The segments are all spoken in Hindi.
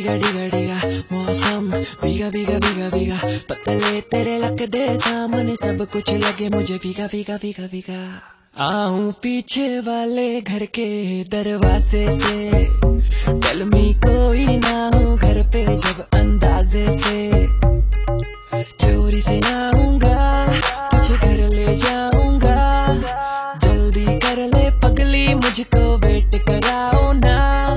डिगा डिगा डिगा मौसम भीगा भीगा भीगा भीगा पतले तेरे लगदे सामने सब कुछ लगे मुझे फीका फीका फीका फीका। आऊं पीछे वाले घर के दरवाजे से टेल मी कोई ना हो घर पे जब अंदाजे से चोरी से ना आऊंगा तुझे घर ले जाऊंगा जल्दी कर ले पगली मुझको वेट कराओ ना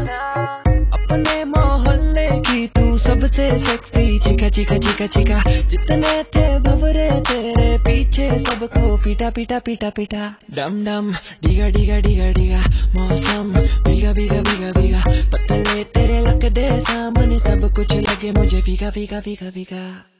अपने मोहल्ले की तू सबसे सेक्सी चिका चिका चिका चिका जितने थे भवरे तेरे पीछे सबको पीटा पीटा पीटा पीटा डम डम डिगा डिगा डिगा डिगा मौसम भीगा भीगा भीगा भीगा पतले तेरे लगदे सामने सब कुछ लगे मुझे फीका फीका फीका फीका।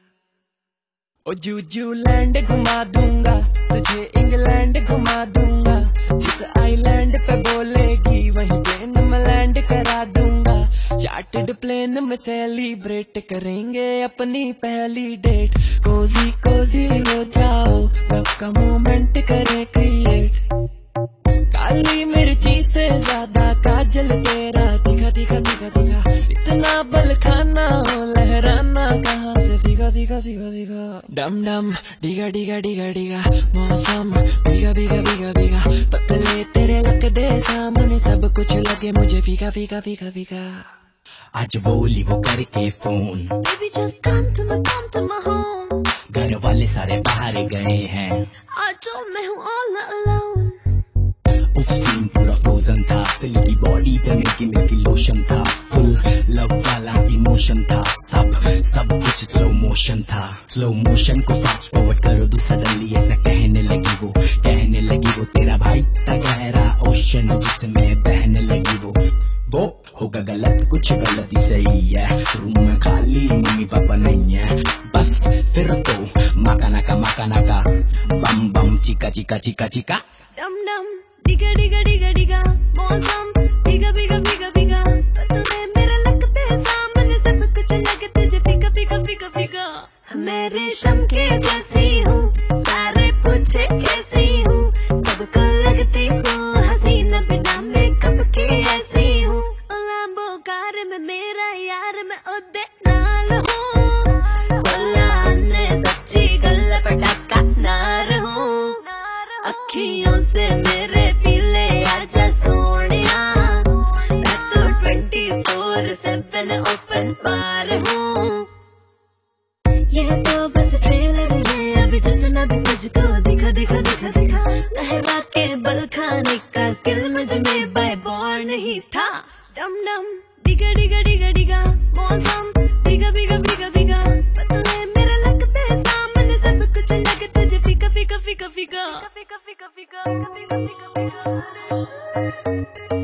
ओ जूजू लैंड घुमा दूंगा तुझे इंग्लैंड घुमा दूंगा जिस आइलैंड पे बोलेगी वहीं प्लेन में लैंड करा दूंगा चार्टर्ड प्लेन में सेलिब्रेट करेंगे अपनी पहली डेट कोजी कोजी हो जाओ लव का मोमेंट करें क्रिएट काली मिर्ची से ज्यादा काजल तेरा दिखा दिखा दिखा दिखा इतना बल खाना हो लहराना कहाँ से सीखा सीखा सीखा सीखा डम डम डिगा डिगा डिगा डिगा मौसम भीगा भीगा भीगा भीगा पतले तेरे लगदे सामने सब कुछ लगे मुझे फीका फीका फीका फीका। आज बोली वो करके phone Baby just come to my home घर वाले सारे बाहर गए हैं आज तो मैं हूँ all alone उफ सीन पूरा फ्रोजन था सिल्की बॉडी पे मिल्की मिल्की लोशन था फुल लव वाला इमोशन था सब कुछ स्लो मोशन था स्लो मोशन को फास्ट फॉरवर्ड करो तू सडनली ऐसा कहने लगी वो तेरा भाई था गहरा ओशन जिसमें बहने लगी वो होगा गलत कुछ गलती सही है रूम में खाली मम्मी पापा नहीं है बस फिर तो मकाना का बम बम चिका चिका चिका चिका डम डम डिगा डिगा डिगा डिगा मौसम भीगा भीगा भीगा भीगा पतले मेरे लगते सामने सब कुछ लगे तुझे फीका फीका फीका फीका मैं रेशम के जैसी हूँ सारे पूछे कैसी हूँ सबको लगती हूँ हसीना बिना मेकअप के ऐसी हूँ लैम्बो कार में मेरा यार मैं उदे नाल हूँ सलाने सच्ची गल्ला पटाखा नार हूँ अखियों से मेरे पीले आजा सोनिया मैं तो 24/7 ओपन बार हूँ ये तो बस ट्रेलर है अभी जितना भी तुझको दिखा दिखा दिखा दिखा लहरा के बल खाने का स्किल मुझ में बाय बॉर्न ही था डम डम डिगा डिगा डिगा डिगा मौसम भीगा भीगा भीगा भीगा पतले मेरे लगते सामने सब कुछ लगे तुझे फीका फीका फीका फीका फीका फीका फीका फीका फीका फीका